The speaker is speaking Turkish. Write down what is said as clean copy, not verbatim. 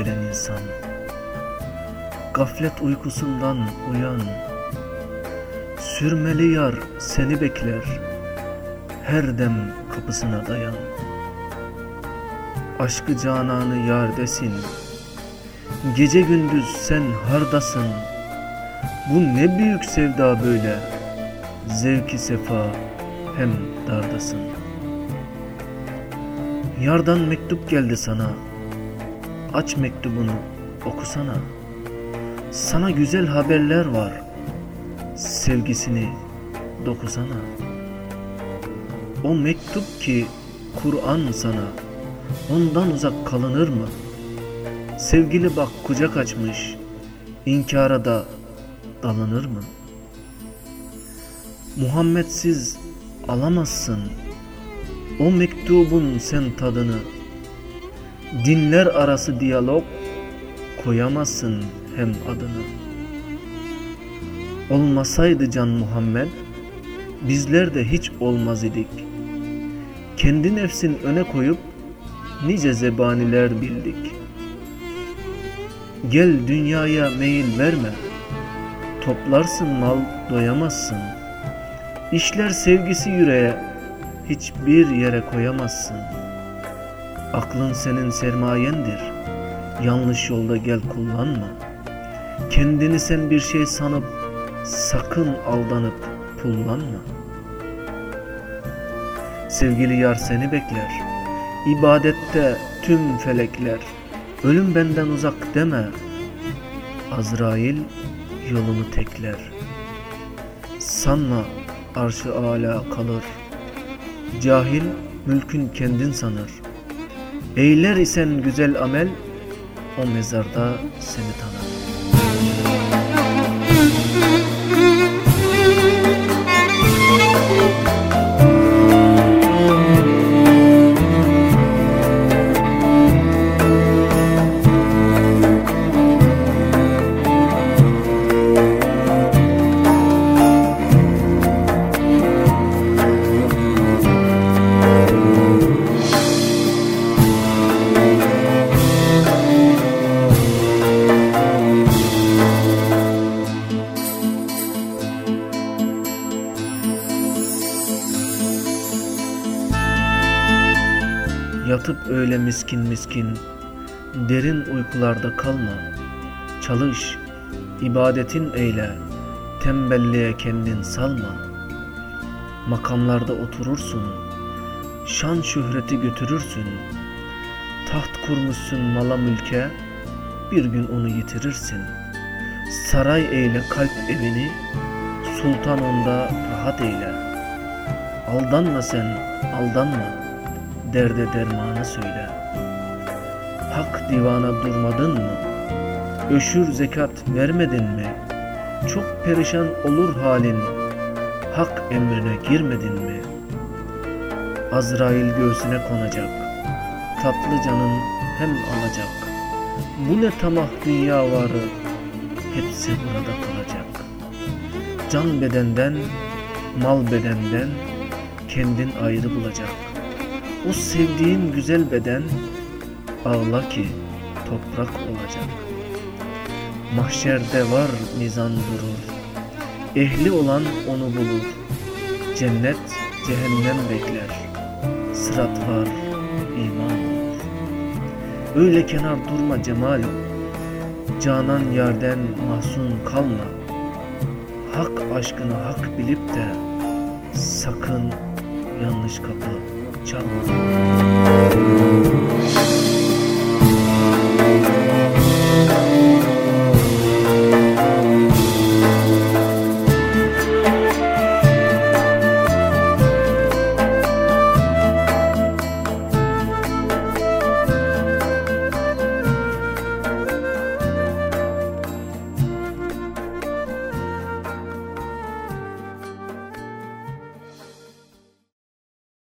gelen insan. Gaflet uykusundan uyan, sürmeli yar seni bekler, her dem kapısına dayan. Aşkı cananı yardesin, gece gündüz sen hardasın. Bu ne büyük sevda böyle, zevki sefa hem dardasın. Yardan mektup geldi sana, aç mektubunu okusana. Sana güzel haberler var, sevgisini dokusana. O mektup ki Kur'an sana, ondan uzak kalınır mı? Sevgili bak kucak açmış, inkara da dalınır mı? Muhammedsiz alamazsın o mektubun sen tadını. Dinler arası diyalog koyamazsın hem adını. Olmasaydı can Muhammed, bizler de hiç olmaz idik. Kendi nefsin öne koyup nice zebaniler bildik. Gel dünyaya meyil verme, toplarsın mal doyamazsın. İşler sevgisi yüreğe, hiçbir yere koyamazsın. Aklın senin sermayendir, yanlış yolda gel kullanma. Kendini sen bir şey sanıp sakın aldanıp pullanma. Sevgili yar seni bekler, ibadette tüm felekler. Ölüm benden uzak deme, Azrail yolunu tekler. Sanma arş-ı âlâ kalır, cahil mülkün kendin sanır. Eyler isen güzel amel, o mezarda seni tanır. Yatıp öyle miskin miskin, derin uykularda kalma. Çalış, ibadetin eyle, tembelliğe kendin salma. Makamlarda oturursun, şan şöhreti götürürsün. Taht kurmuşsun mala mülke, bir gün onu yitirirsin. Saray eyle kalp evini, sultan onda rahat eyle. Aldanma sen, aldanma, derde dermanı söyle. Hak divana durmadın mı? Öşür zekat vermedin mi? Çok perişan olur halin, hak emrine girmedin mi? Azrail göğsüne konacak, tatlı canın hem alacak. Bu ne tamah dünya varı, hepsi burada kalacak. Can bedenden, mal bedenden, kendin ayrı bulacak. O sevdiğin güzel beden, ağla ki toprak olacak. Mahşerde var mizan durur, ehli olan onu bulur. Cennet cehennem bekler, sırat var iman olur. Öyle kenar durma cemalüm, canan yerden mahzun kalma. Hak aşkını hak bilip de sakın yanlış kapı çalma.